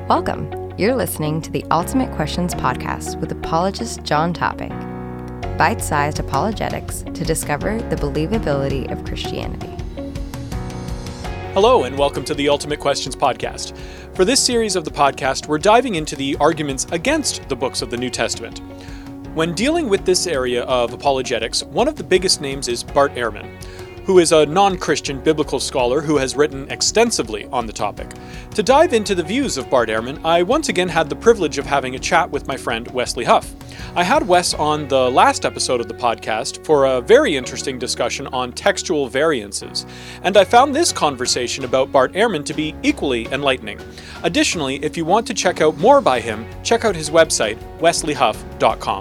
Welcome. You're listening to the Ultimate Questions podcast with apologist John Topic. Bite-sized apologetics to discover the believability of Christianity. Hello, and welcome to the Ultimate Questions podcast. For this series of the podcast, we're diving into the arguments against the books of the New Testament. When dealing with this area of apologetics, one of the biggest names is Bart Ehrman, who is a non-Christian biblical scholar who has written extensively on the topic. To dive into the views of Bart Ehrman, I once again had the privilege of having a chat with my friend Wesley Huff. I had Wes on the last episode of the podcast for a very interesting discussion on textual variances, and I found this conversation about Bart Ehrman to be equally enlightening. Additionally, if you want to check out more by him, check out his website, wesleyhuff.com.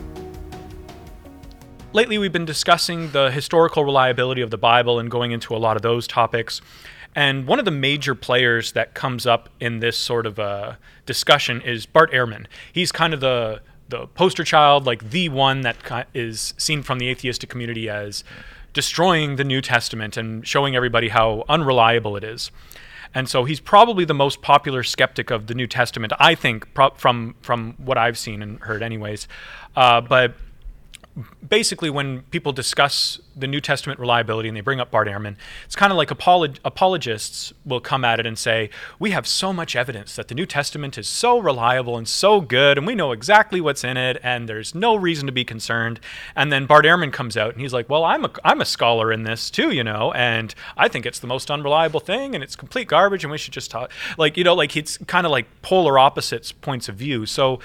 Lately, we've been discussing the historical reliability of the Bible and going into a lot of those topics. And one of the major players that comes up in this sort of discussion is Bart Ehrman. He's kind of the poster child, like the one that is seen from the atheistic community as destroying the New Testament and showing everybody how unreliable it is. And so he's probably the most popular skeptic of the New Testament, I think, from what I've seen and heard anyways. But basically, when people discuss the New Testament reliability and they bring up Bart Ehrman, it's kind of like apologists will come at it and say, we have so much evidence that the New Testament is so reliable and so good, and we know exactly what's in it, and there's no reason to be concerned. And then Bart Ehrman comes out and he's like, well, I'm a scholar in this too, and I think it's the most unreliable thing, and it's complete garbage, and we should just talk. It's kind of like polar opposites points of view. So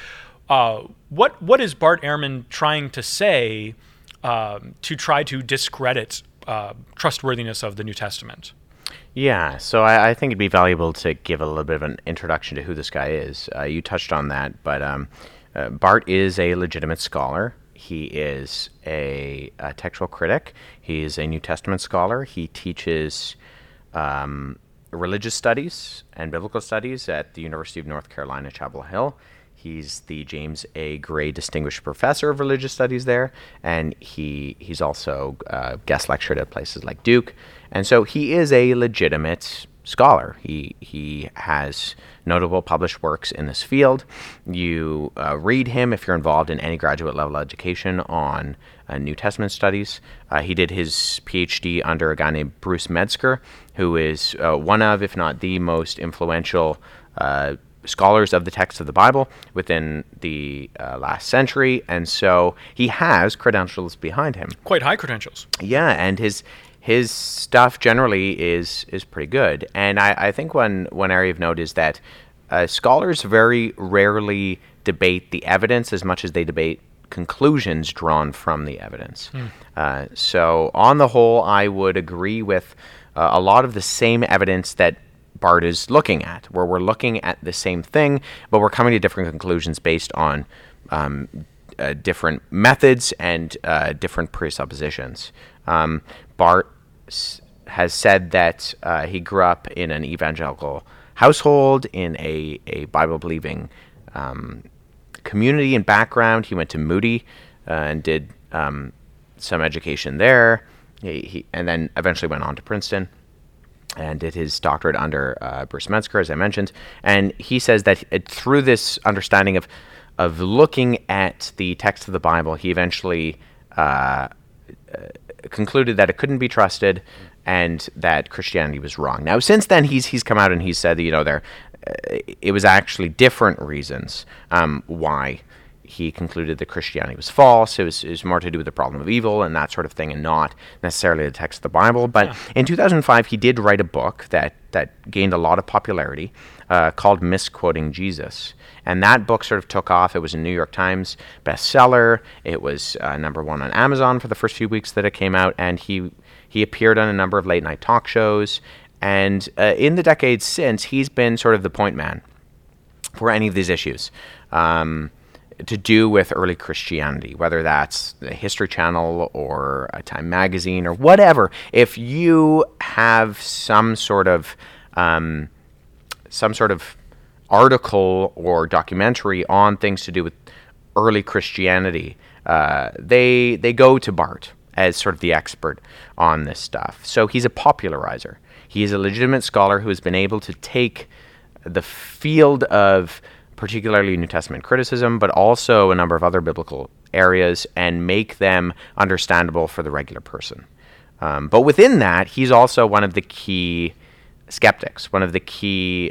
what is Bart Ehrman trying to say to try to discredit trustworthiness of the New Testament? Yeah, so I think it'd be valuable to give a little bit of an introduction to who this guy is. You touched on that, but Bart is a legitimate scholar. He is a textual critic. He is a New Testament scholar. He teaches religious studies and biblical studies at the University of North Carolina, Chapel Hill. He's the James A. Gray Distinguished Professor of Religious Studies there, and he's also guest lectured at places like Duke. And so he is a legitimate scholar. He has notable published works in this field. You read him if you're involved in any graduate level education on New Testament studies. He did his PhD under a guy named Bruce Metzger, who is one of, if not the most influential scholars of the text of the Bible within the last century, and so he has credentials behind him. Quite high credentials. Yeah, and his stuff generally is pretty good. And I think one area of note is that scholars very rarely debate the evidence as much as they debate conclusions drawn from the evidence. So on the whole, I would agree with a lot of the same evidence that Bart is looking at, where we're looking at the same thing, but we're coming to different conclusions based on different methods and different presuppositions. Bart has said that he grew up in an evangelical household, in a Bible-believing community and background. He went to Moody and did some education there, and then eventually went on to Princeton and did his doctorate under Bruce Metzger, as I mentioned. And he says that through this understanding of looking at the text of the Bible, he eventually concluded that it couldn't be trusted and that Christianity was wrong. Now, since then, he's come out and he said that, it was actually different reasons why he concluded that Christianity was false. It was more to do with the problem of evil and that sort of thing, and not necessarily the text of the Bible. But in 2005, he did write a book that gained a lot of popularity called Misquoting Jesus. And that book sort of took off. It was a New York Times bestseller. It was number one on Amazon for the first few weeks that it came out, and he appeared on a number of late-night talk shows. And in the decades since, he's been sort of the point man for any of these issues to do with early Christianity, whether that's the History Channel or a Time magazine or whatever. If you have some sort of article or documentary on things to do with early Christianity, they go to Bart as sort of the expert on this stuff. So he's a popularizer. He is a legitimate scholar who has been able to take the field of particularly New Testament criticism, but also a number of other biblical areas, and make them understandable for the regular person. But within that, he's also one of the key skeptics, one of the key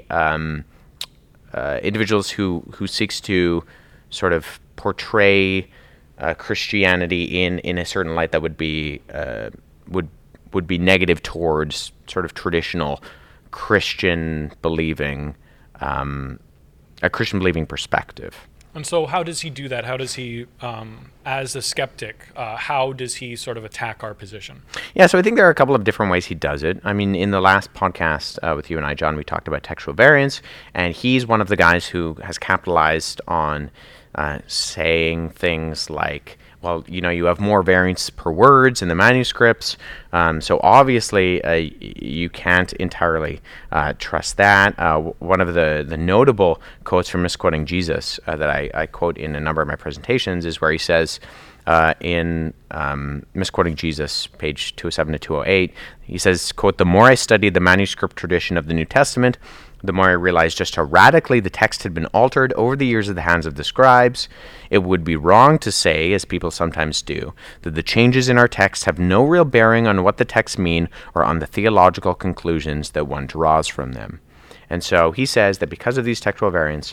individuals who seeks to sort of portray Christianity in a certain light that would be negative towards sort of traditional Christian believing, a Christian believing perspective. And so how does he do that? How does he, as a skeptic, how does he sort of attack our position? Yeah, so I think there are a couple of different ways he does it. I mean, in the last podcast with you and I, John, we talked about textual variance, and he's one of the guys who has capitalized on saying things like, well, you have more variance per words in the manuscripts, so obviously you can't entirely trust that. One of the notable quotes from Misquoting Jesus that I quote in a number of my presentations is where he says, in Misquoting Jesus, page 207 to 208, he says, quote, "The more I studied the manuscript tradition of the New Testament, the more I realized just how radically the text had been altered over the years at the hands of the scribes. It would be wrong to say, as people sometimes do, that the changes in our text have no real bearing on what the texts mean or on the theological conclusions that one draws from them." And so he says that because of these textual variants,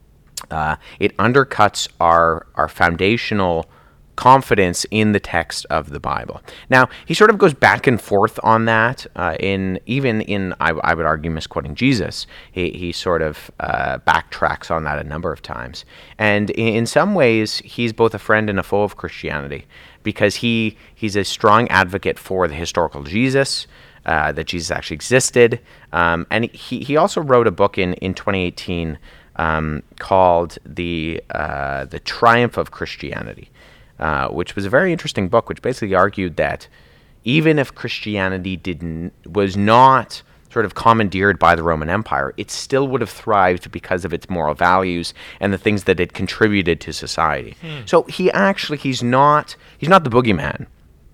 it undercuts our foundational confidence in the text of the Bible. Now, he sort of goes back and forth on that, even in I would argue, Misquoting Jesus. He sort of backtracks on that a number of times. And in some ways, he's both a friend and a foe of Christianity, because he's a strong advocate for the historical Jesus, that Jesus actually existed. And he also wrote a book in 2018 called The Triumph of Christianity, which was a very interesting book, which basically argued that even if Christianity was not sort of commandeered by the Roman Empire, it still would have thrived because of its moral values and the things that it contributed to society. So he's not the boogeyman,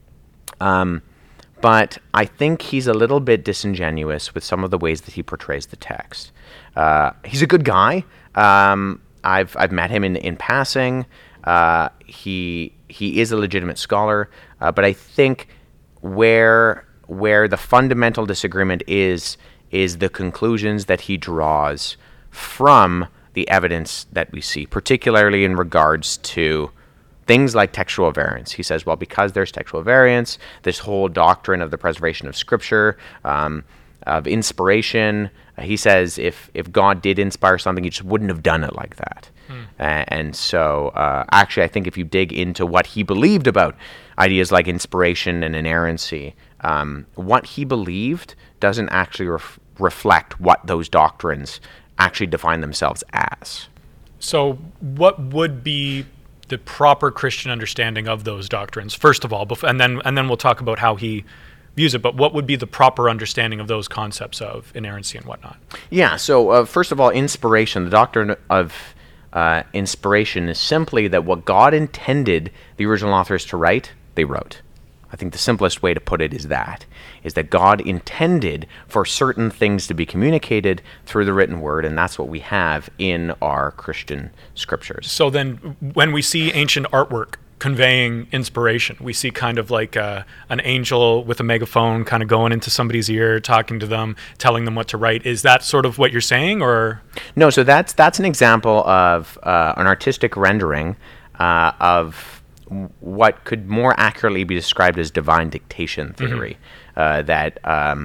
but I think he's a little bit disingenuous with some of the ways that he portrays the text. He's a good guy. I've met him in passing. He is a legitimate scholar, but I think where the fundamental disagreement is the conclusions that he draws from the evidence that we see, particularly in regards to things like textual variance. He says, well, because there's textual variance, this whole doctrine of the preservation of Scripture, of inspiration, he says if God did inspire something, he just wouldn't have done it like that. And so, actually, I think if you dig into what he believed about ideas like inspiration and inerrancy, what he believed doesn't actually reflect what those doctrines actually define themselves as. So what would be the proper Christian understanding of those doctrines, first of all, and then we'll talk about how he views it, but what would be the proper understanding of those concepts of inerrancy and whatnot? Yeah, so first of all, inspiration, the doctrine of inspiration is simply that what God intended the original authors to write, they wrote. I think the simplest way to put it is that God intended for certain things to be communicated through the written word, and that's what we have in our Christian scriptures. So then when we see ancient artwork conveying inspiration, we see kind of like an angel with a megaphone kind of going into somebody's ear, talking to them, telling them what to write. Is that sort of what you're saying, or? No, so that's an example of an artistic rendering of what could more accurately be described as divine dictation theory. That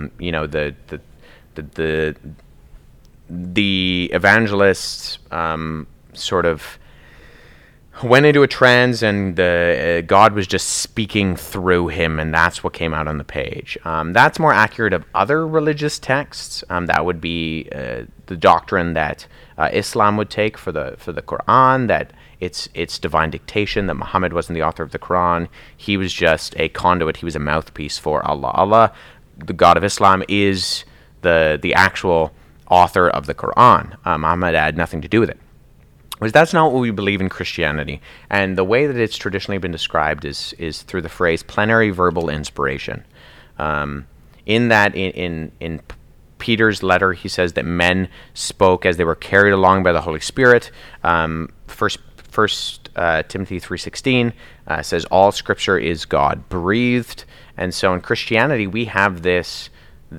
the evangelists sort of went into a trance, and God was just speaking through him, and that's what came out on the page. That's more accurate of other religious texts. That would be the doctrine that Islam would take for the Quran, that it's divine dictation, that Muhammad wasn't the author of the Quran. He was just a conduit. He was a mouthpiece for Allah. Allah, the God of Islam, is the actual author of the Quran. Muhammad had nothing to do with it. But that's not what we believe in Christianity. And the way that it's traditionally been described is through the phrase plenary verbal inspiration. In that, in Peter's letter, he says that men spoke as they were carried along by the Holy Spirit. First Timothy 3:16 says all Scripture is God breathed, and so in Christianity we have this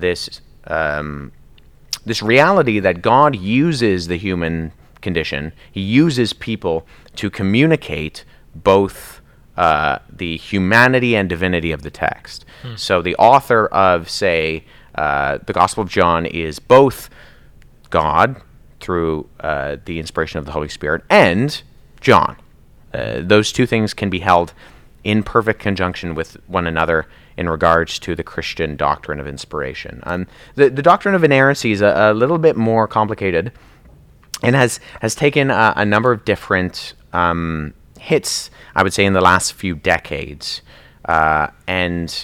reality that God uses the human condition. He uses people to communicate both the humanity and divinity of the text. So the author of, say, the Gospel of John is both God through the inspiration of the Holy Spirit and John. Those two things can be held in perfect conjunction with one another in regards to the Christian doctrine of inspiration. The doctrine of inerrancy is a little bit more complicated and has taken a number of different hits, I would say, in the last few decades. And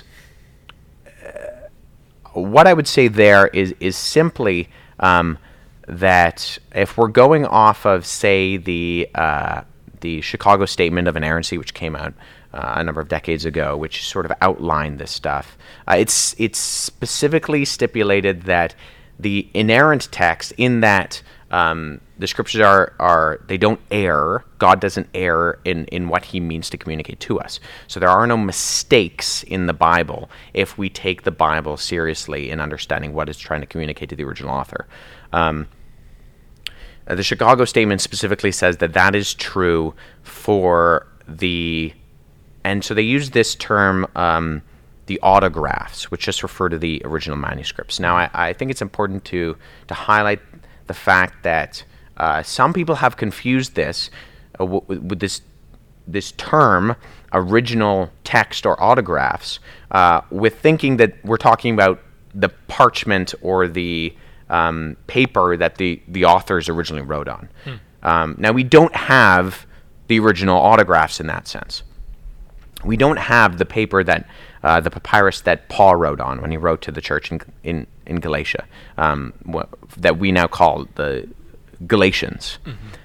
what I would say there is simply that if we're going off of, say, the Chicago Statement of Inerrancy, which came out a number of decades ago, which sort of outlined this stuff, it's specifically stipulated that the inerrant text, in that the Scriptures are they don't err. God doesn't err in what He means to communicate to us. So there are no mistakes in the Bible if we take the Bible seriously in understanding what it's trying to communicate to the original author. The Chicago Statement specifically says that is true for and so they use this term, the autographs, which just refer to the original manuscripts. Now, I think it's important to highlight the fact that some people have confused this with this term, original text or autographs, with thinking that we're talking about the parchment or the paper that the authors originally wrote on. Now, we don't have the original autographs in that sense. We don't have the paper that the papyrus that Paul wrote on when he wrote to the church in Galatia, that we now call the Galatians.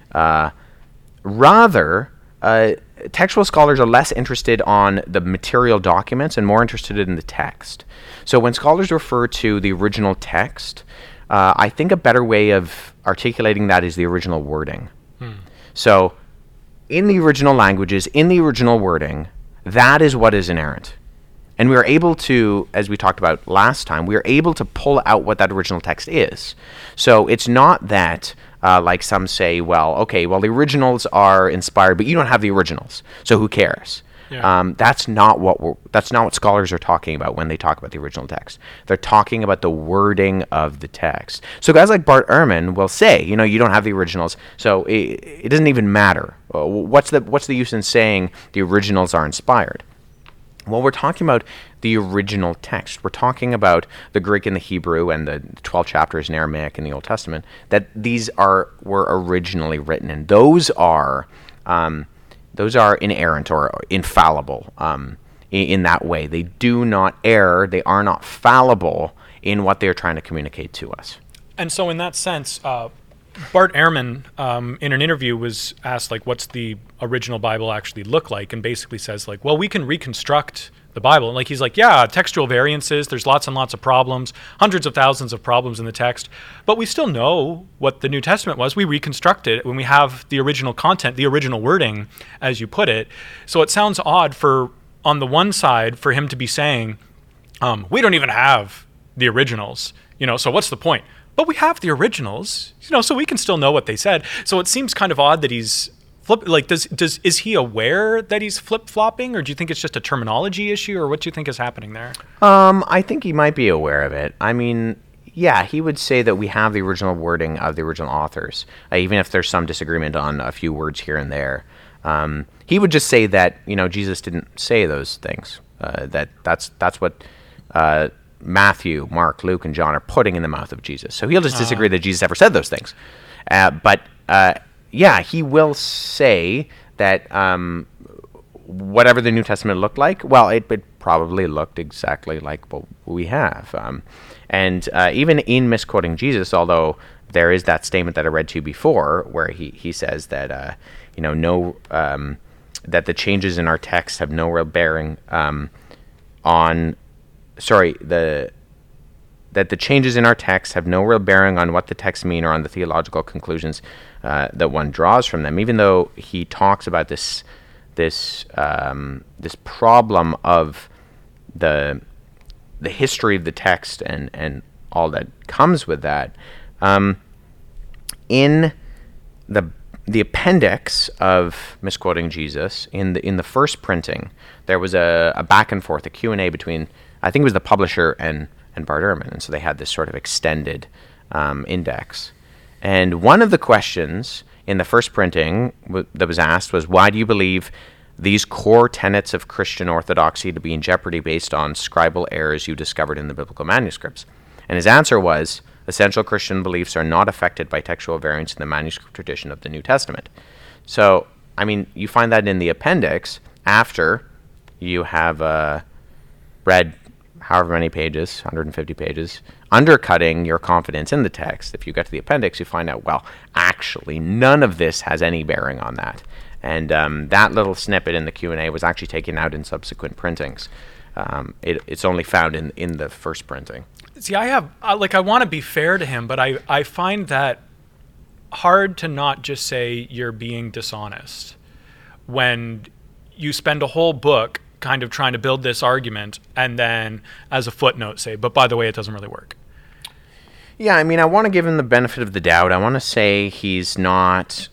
Rather, textual scholars are less interested on the material documents and more interested in the text. So when scholars refer to the original text, I think a better way of articulating that is the original wording. So in the original languages, in the original wording, that is what is inerrant. And we are able to, as we talked about last time, we are able to pull out what that original text is. So it's not that, like some say, the originals are inspired, but you don't have the originals, so who cares? Yeah. That's not what scholars are talking about when they talk about the original text. They're talking about the wording of the text. So guys like Bart Ehrman will say, you don't have the originals, so it doesn't even matter. What's the use in saying the originals are inspired? Well, we're talking about the original text. We're talking about the Greek and the Hebrew and the 12 chapters in Aramaic in the Old Testament, that these were originally written, and those are inerrant or infallible in that way. They do not err. They are not fallible in what they're trying to communicate to us. And so in that sense, Bart Ehrman, in an interview, was asked, what's the original Bible actually look like? And basically says, we can reconstruct the Bible. And he's textual variances, there's lots and lots of problems, hundreds of thousands of problems in the text, but we still know what the New Testament was. We reconstruct it when we have the original content, the original wording, as you put it. So it sounds odd on the one side, for him to be saying, we don't even have the originals, so what's the point? But we have the originals, so we can still know what they said. So it seems kind of odd that he's is he aware that he's flip-flopping, or do you think it's just a terminology issue, or what do you think is happening there? I think he might be aware of it. I mean, yeah, he would say that we have the original wording of the original authors, even if there's some disagreement on a few words here and there. He would just say that, Jesus didn't say those things. That's what Matthew, Mark, Luke, and John are putting in the mouth of Jesus. So he'll just disagree that Jesus ever said those things. But he will say that whatever the New Testament looked like, it probably looked exactly like what we have. And even in misquoting Jesus, although there is that statement that I read to you before, where he says that that the changes in our text have no real bearing on. Sorry, that the changes in our text have no real bearing on what the texts mean or on the theological conclusions that one draws from them. Even though he talks about this problem of the history of the text and all that comes with that, in the appendix of Misquoting Jesus, in the first printing, there was a back and forth, a Q&A between, I think it was the publisher and Bart Ehrman, and so they had this sort of extended index. And one of the questions in the first printing that was asked was, why do you believe these core tenets of Christian orthodoxy to be in jeopardy based on scribal errors you discovered in the biblical manuscripts? And his answer was, essential Christian beliefs are not affected by textual variants in the manuscript tradition of the New Testament. So, I mean, you find that in the appendix after you have read however many pages, 150 pages, undercutting your confidence in the text. If you get to the appendix, you find out, well, actually, none of this has any bearing on that. And that little snippet in the Q&A was actually taken out in subsequent printings. It's only found in the first printing. See, I want to be fair to him, but I find that hard to not just say you're being dishonest when you spend a whole book kind of trying to build this argument and then as a footnote say, but by the way, it doesn't really work. Yeah, I mean, I want to give him the benefit of the doubt. I want to say he's not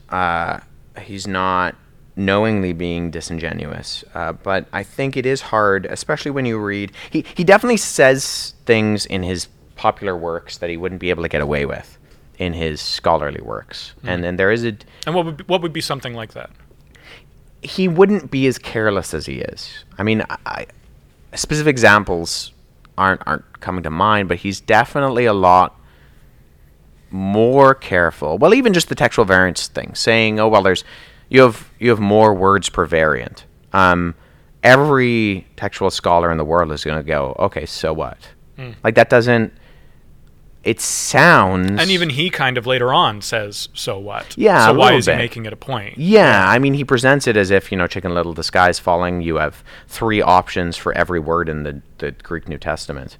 knowingly being disingenuous, but I think it is hard, especially when you read. He definitely says things in his popular works that he wouldn't be able to get away with in his scholarly works, and then there is a. And what would be something like that? He wouldn't be as careless as he is. I mean, specific examples aren't coming to mind, but he's definitely a lot more careful. Well, even just the textual variance thing, saying, "Oh, well, you have more words per variant." Every textual scholar in the world is going to go, "Okay, so what?" Like that doesn't. It sounds. And even he kind of later on says, "So what?" Yeah. So why is he making it a point? Yeah, I mean, he presents it as if, Chicken Little, the sky's falling. You have 3 options for every word in the Greek New Testament.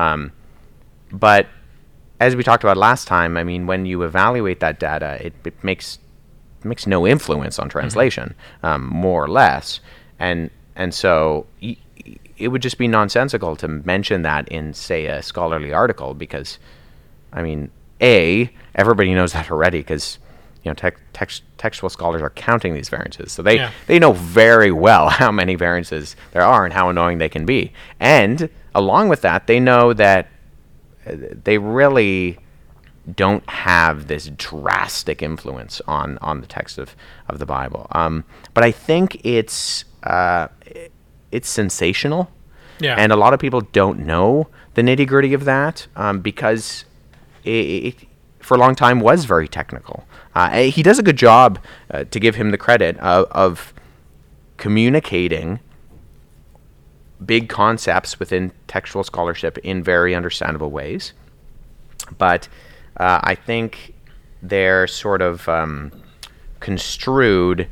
But as we talked about last time, I mean, when you evaluate that data, it makes no influence on translation, more or less, and so it would just be nonsensical to mention that in, say, a scholarly article, because, I mean, everybody knows that already, because textual scholars are counting these variances, so they know very well how many variances there are and how annoying they can be, and along with that, they know that they really don't have this drastic influence on the text of the Bible. But I think it's sensational, and a lot of people don't know the nitty-gritty of that, because it for a long time was very technical. He does a good job, to give him the credit, of communicating big concepts within textual scholarship in very understandable ways. But I think they're sort of construed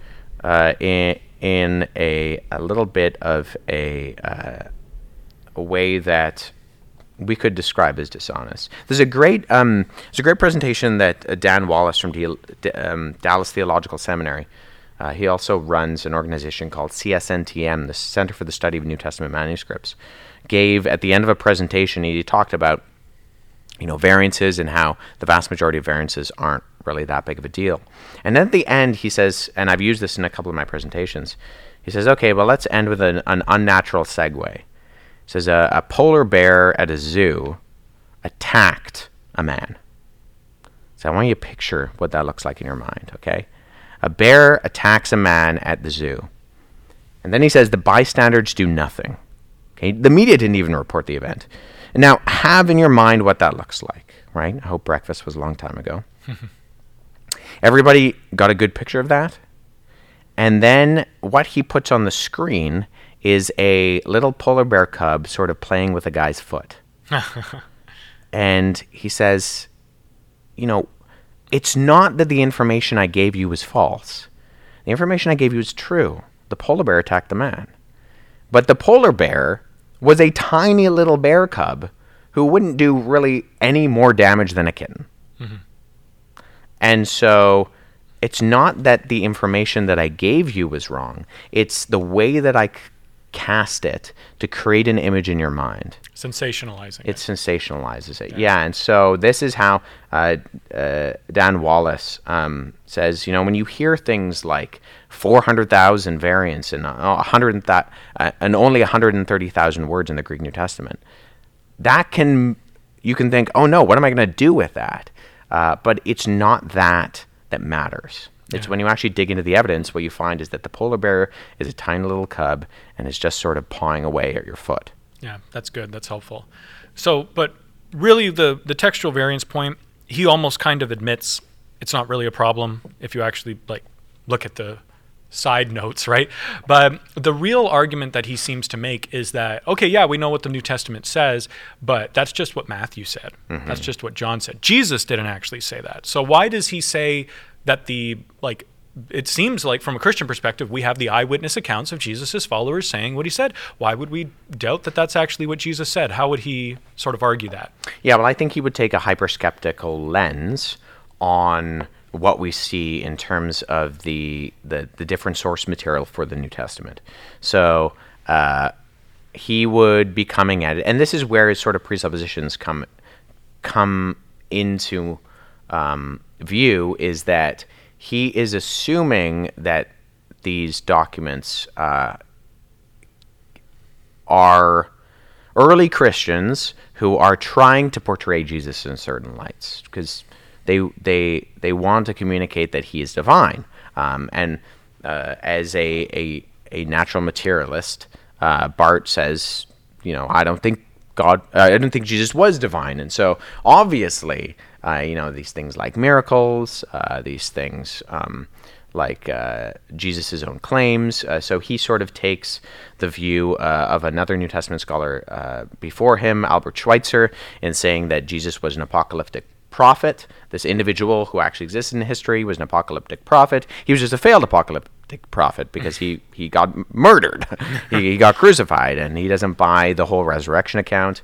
in a little bit of a way that we could describe as dishonest. There's a great presentation that Dan Wallace from Dallas Theological Seminary. He also runs an organization called CSNTM, the Center for the Study of New Testament Manuscripts. Gave at the end of a presentation, he talked about variances and how the vast majority of variances aren't really that big of a deal. And then at the end, he says, and I've used this in a couple of my presentations, he says, okay, well, let's end with an unnatural segue. He says, a polar bear at a zoo attacked a man. So I want you to picture what that looks like in your mind, okay? A bear attacks a man at the zoo. And then he says the bystanders do nothing. Okay? The media didn't even report the event. And now, have in your mind what that looks like, right? I hope breakfast was a long time ago. Everybody got a good picture of that? And then what he puts on the screen is a little polar bear cub sort of playing with a guy's foot. And he says, it's not that the information I gave you was false. The information I gave you is true. The polar bear attacked the man. But the polar bear was a tiny little bear cub who wouldn't do really any more damage than a kitten. And so it's not that the information that I gave you was wrong. It's the way that I cast it to create an image in your mind. Sensationalizing it. Sensationalizes it. Yeah. And so this is how Dan Wallace says, when you hear things like 400,000 variants and and only 130,000 words in the Greek New Testament, you can think, oh no, what am I going to do with that? But it's not that matters. It's when you actually dig into the evidence, what you find is that the polar bear is a tiny little cub and is just sort of pawing away at your foot. Yeah, that's good. That's helpful. So, but really the textual variance point, he almost kind of admits it's not really a problem if you actually look at the side notes, right? But the real argument that he seems to make is that, okay, yeah, we know what the New Testament says, but that's just what Matthew said. That's just what John said. Jesus didn't actually say that. So why does he say that it seems like from a Christian perspective, we have the eyewitness accounts of Jesus' followers saying what he said. Why would we doubt that that's actually what Jesus said? How would he sort of argue that? Yeah, well, I think he would take a hyper-skeptical lens on what we see in terms of the different source material for the New Testament. So he would be coming at it, and this is where his sort of presuppositions come into view, is that he is assuming that these documents are early Christians who are trying to portray Jesus in certain lights, because they want to communicate that he is divine. And as a natural materialist, Barth says, I don't think Jesus was divine. And so obviously, these things like miracles, these things like Jesus' own claims. So he sort of takes the view of another New Testament scholar before him, Albert Schweitzer, in saying that Jesus was an apocalyptic prophet. This individual who actually existed in history was an apocalyptic prophet. He was just a failed apocalyptic prophet because he got murdered. he got crucified, and he doesn't buy the whole resurrection account.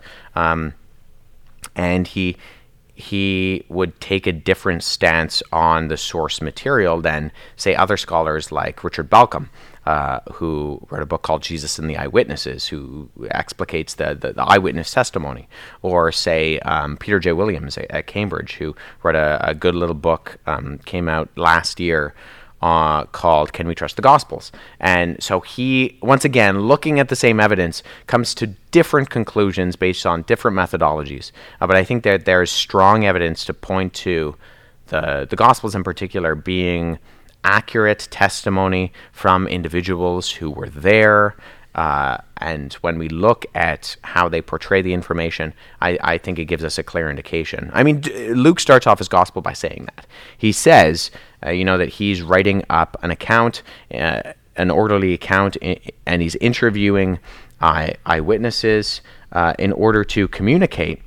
And he would take a different stance on the source material than, say, other scholars like Richard Balcom, who wrote a book called Jesus and the Eyewitnesses, who explicates the eyewitness testimony, or say Peter J. Williams at Cambridge, who wrote a good little book, came out last year, called Can We Trust the Gospels? And so he, once again, looking at the same evidence, comes to different conclusions based on different methodologies. But I think that there's strong evidence to point to the Gospels in particular being accurate testimony from individuals who were there. And when we look at how they portray the information, I think it gives us a clear indication. I mean, Luke starts off his gospel by saying that. He says, that he's writing up an account, an orderly account, and he's interviewing eyewitnesses in order to communicate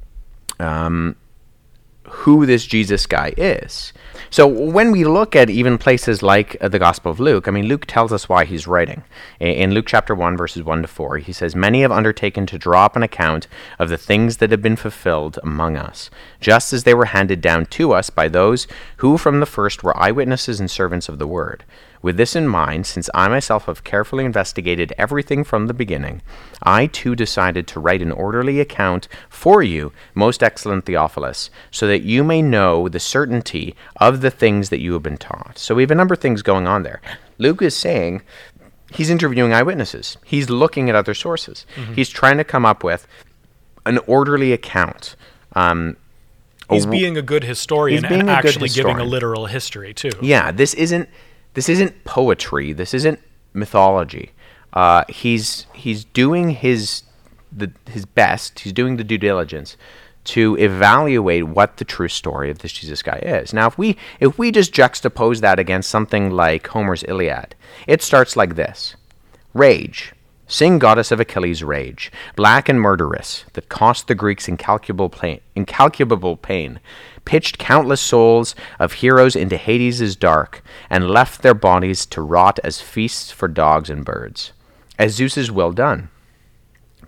who this Jesus guy is. So when we look at even places like the Gospel of Luke, I mean, Luke tells us why he's writing. In Luke chapter 1, verses 1 to 4, he says, "Many have undertaken to draw up an account of the things that have been fulfilled among us, just as they were handed down to us by those who from the first were eyewitnesses and servants of the word. With this in mind, since I myself have carefully investigated everything from the beginning, I too decided to write an orderly account for you, most excellent Theophilus, so that you may know the certainty of the things that you have been taught." So we have a number of things going on there. Luke is saying he's interviewing eyewitnesses. He's looking at other sources. Mm-hmm. He's trying to come up with an orderly account. He's being a good historian and actually giving a literal history too. Yeah, this isn't poetry. This isn't mythology. He's doing his best. He's doing the due diligence to evaluate what the true story of this Jesus guy is. Now, if we just juxtapose that against something like Homer's Iliad, it starts like this: Rage, sing goddess of Achilles' rage, black and murderous, that cost the Greeks incalculable pain, pitched countless souls of heroes into Hades' dark, and left their bodies to rot as feasts for dogs and birds. As Zeus's will done.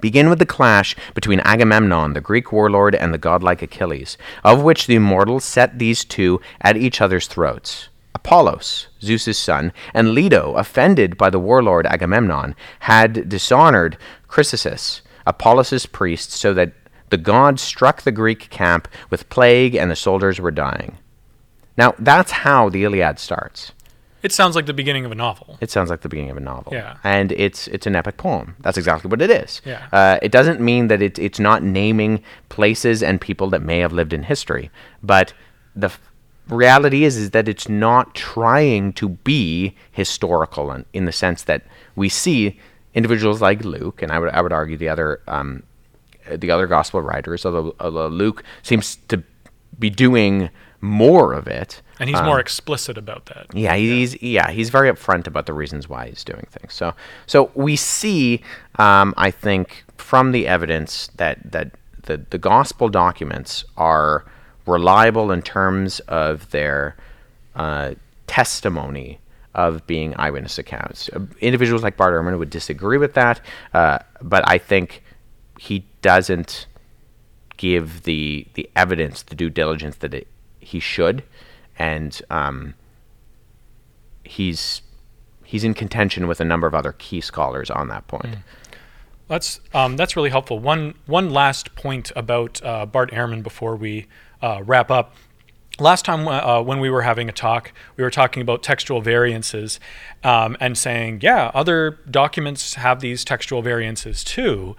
begin with the clash between Agamemnon, the Greek warlord, and the godlike Achilles, of which the immortals set these two at each other's throats. Apollos, Zeus's son, and Leto, offended by the warlord Agamemnon, had dishonored Chrysippus, Apollos' priest, so that the god struck the Greek camp with plague and the soldiers were dying. Now, that's how the Iliad starts. It sounds like the beginning of a novel. It sounds like the beginning of a novel. Yeah. And it's an epic poem. That's exactly what it is. Yeah. It doesn't mean that it's not naming places and people that may have lived in history. But the reality is that it's not trying to be historical in the sense that we see individuals like Luke, and I would argue the other gospel writers, although Luke seems to be doing more of it. And he's more explicit about that. Yeah, he's very upfront about the reasons why he's doing things. So we see, I think, from the evidence that the gospel documents are reliable in terms of their testimony of being eyewitness accounts. Individuals like Bart Ehrman would disagree with that, but I think he doesn't give the evidence, the due diligence that he should, and he's in contention with a number of other key scholars on that point. That's really helpful. One last point about Bart Ehrman before we wrap up. Last time when we were having a talk, we were talking about textual variances and saying, yeah, other documents have these textual variances too.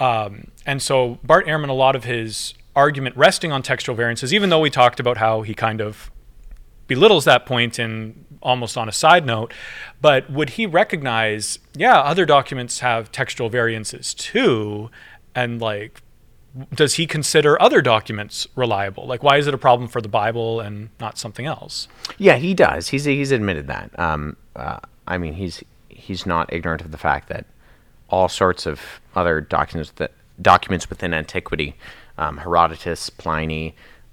And so Bart Ehrman, a lot of his argument resting on textual variances, even though we talked about how he kind of belittles that point in almost on a side note, but would he recognize, yeah, other documents have textual variances too, and like, does he consider other documents reliable? Like, why is it a problem for the Bible and not something else? Yeah, he does. He's admitted that. I mean, he's not ignorant of the fact that all sorts of other documents within antiquity, Herodotus, Pliny,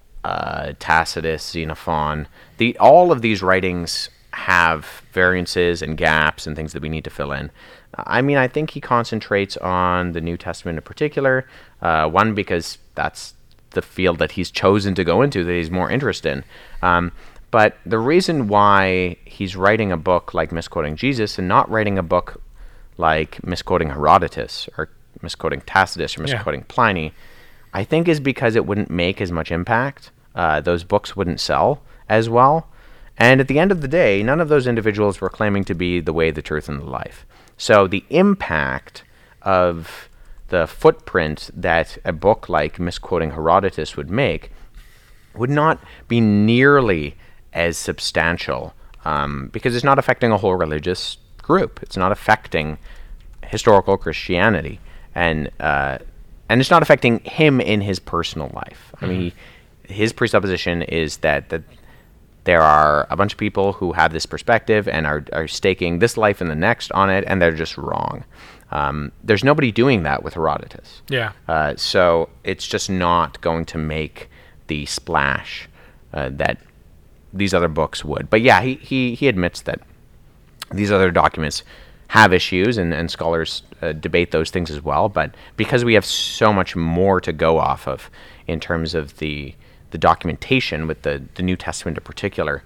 Tacitus, Xenophon, all of these writings have variances and gaps and things that we need to fill in. I mean, I think he concentrates on the New Testament in particular, one, because that's the field that he's chosen to go into, that he's more interested in. But the reason why he's writing a book like Misquoting Jesus and not writing a book like Misquoting Herodotus or Misquoting Tacitus or Misquoting Pliny, I think is because it wouldn't make as much impact. Those books wouldn't sell as well. And at the end of the day, none of those individuals were claiming to be the way, the truth, and the life. So the impact of the footprint that a book like Misquoting Herodotus would make would not be nearly as substantial because it's not affecting a whole religious group. It's not affecting historical Christianity. And it's not affecting him in his personal life. I mean, his presupposition is that there are a bunch of people who have this perspective and are staking this life and the next on it, and they're just wrong. There's nobody doing that with Herodotus. Yeah. So it's just not going to make the splash that these other books would. But yeah, he admits that these other documents have issues, and scholars debate those things as well. But because we have so much more to go off of in terms of the documentation with the New Testament in particular,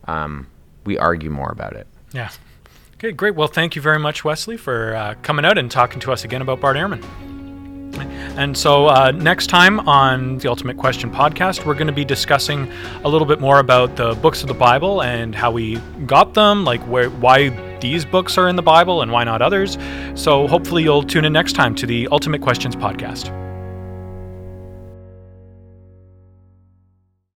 we argue more about it. Yeah. Okay, great. Well, thank you very much, Wesley, for coming out and talking to us again about Bart Ehrman. And so next time on the Ultimate Question podcast, we're going to be discussing a little bit more about the books of the Bible and how we got them, like why these books are in the Bible and why not others. So hopefully you'll tune in next time to the Ultimate Questions podcast.